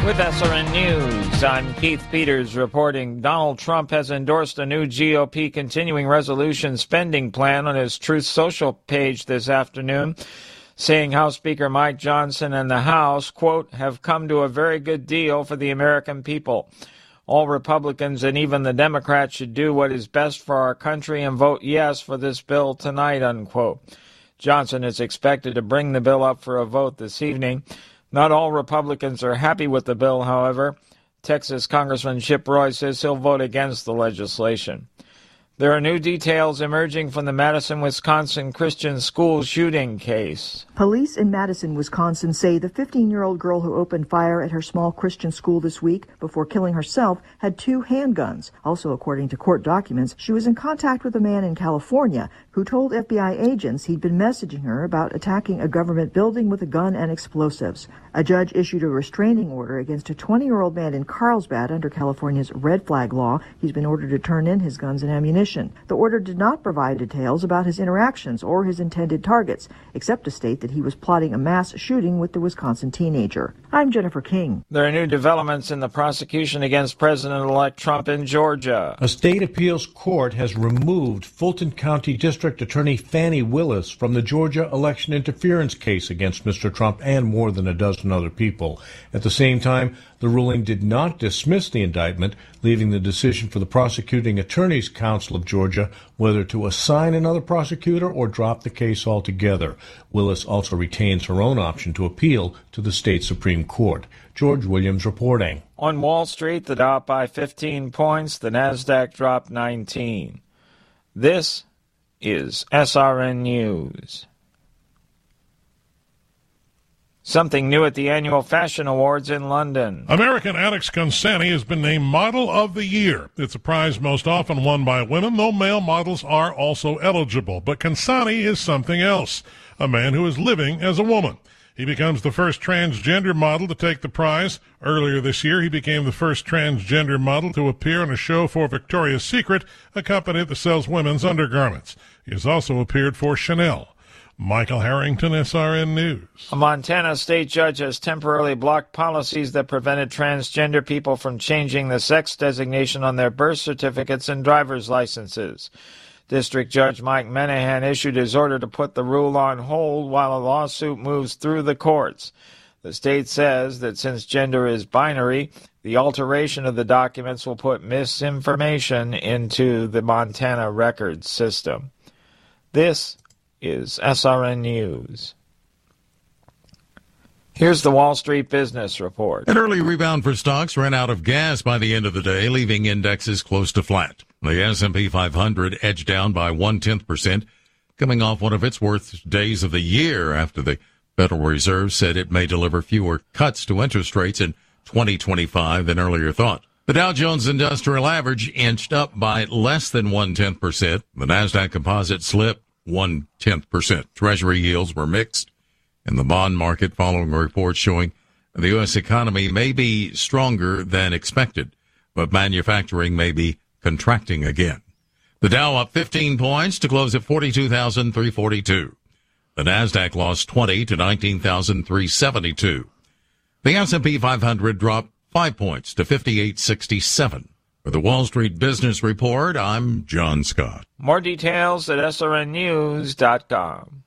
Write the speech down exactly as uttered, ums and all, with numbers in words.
With S R N News, I'm Keith Peters reporting Donald Trump has endorsed a new G O P continuing resolution spending plan on his Truth Social page this afternoon, saying House Speaker Mike Johnson and the House, quote, have come to a very good deal for the American people. All Republicans and even the Democrats should do what is best for our country and vote yes for this bill tonight, unquote. Johnson is expected to bring the bill up for a vote this evening. Not all Republicans are happy with the bill, however. Texas Congressman Chip Roy says he'll vote against the legislation. There are new details emerging from the Madison, Wisconsin Christian school shooting case. Police in Madison, Wisconsin say the fifteen-year-old girl who opened fire at her small Christian school this week before killing herself had two handguns. Also, according to court documents, she was in contact with a man in California who told F B I agents he'd been messaging her about attacking a government building with a gun and explosives. A judge issued a restraining order against a twenty-year-old man in Carlsbad under California's red flag law. He's been ordered to turn in his guns and ammunition. The order did not provide details about his interactions or his intended targets, except to state that he was plotting a mass shooting with the Wisconsin teenager. I'm Jennifer King. There are new developments in the prosecution against President-elect Trump in Georgia. A state appeals court has removed Fulton County District Attorney Fannie Willis from the Georgia election interference case against Mister Trump and more than a dozen other people. At the same time, the ruling did not dismiss the indictment, leaving the decision for the Prosecuting Attorneys Council of Georgia whether to assign another prosecutor or drop the case altogether. Willis also retains her own option to appeal to the state Supreme Court. George Williams reporting. On Wall Street, the Dow by fifteen points, the Nasdaq dropped nineteen. This is S R N News. Something new at the annual Fashion Awards in London. American Alex Consani has been named Model of the Year. It's a prize most often won by women, though male models are also eligible. But Consani is something else, a man who is living as a woman. He becomes the first transgender model to take the prize. Earlier this year, he became the first transgender model to appear on a show for Victoria's Secret, a company that sells women's undergarments. He has also appeared for Chanel. Michael Harrington, S R N News. A Montana state judge has temporarily blocked policies that prevented transgender people from changing the sex designation on their birth certificates and driver's licenses. District Judge Mike Menahan issued his order to put the rule on hold while a lawsuit moves through the courts. The state says that since gender is binary, the alteration of the documents will put misinformation into the Montana record system. This is S R N News. Here's the Wall Street Business Report. An early rebound for stocks ran out of gas by the end of the day, leaving indexes close to flat. The S and P five hundred edged down by one-tenth percent, coming off one of its worst days of the year after the Federal Reserve said it may deliver fewer cuts to interest rates in twenty twenty-five than earlier thought. The Dow Jones Industrial Average inched up by less than one-tenth percent. The Nasdaq Composite slipped one-tenth percent. Treasury yields were mixed, and the bond market following a report showing the U S economy may be stronger than expected, but manufacturing may be contracting again. The Dow up fifteen points to close at forty-two thousand three hundred forty-two. The Nasdaq lost twenty to nineteen thousand three hundred seventy-two. The S and P five hundred dropped five points to fifty-eight sixty-seven. For the Wall Street Business Report, I'm John Scott. More details at S R N news dot com.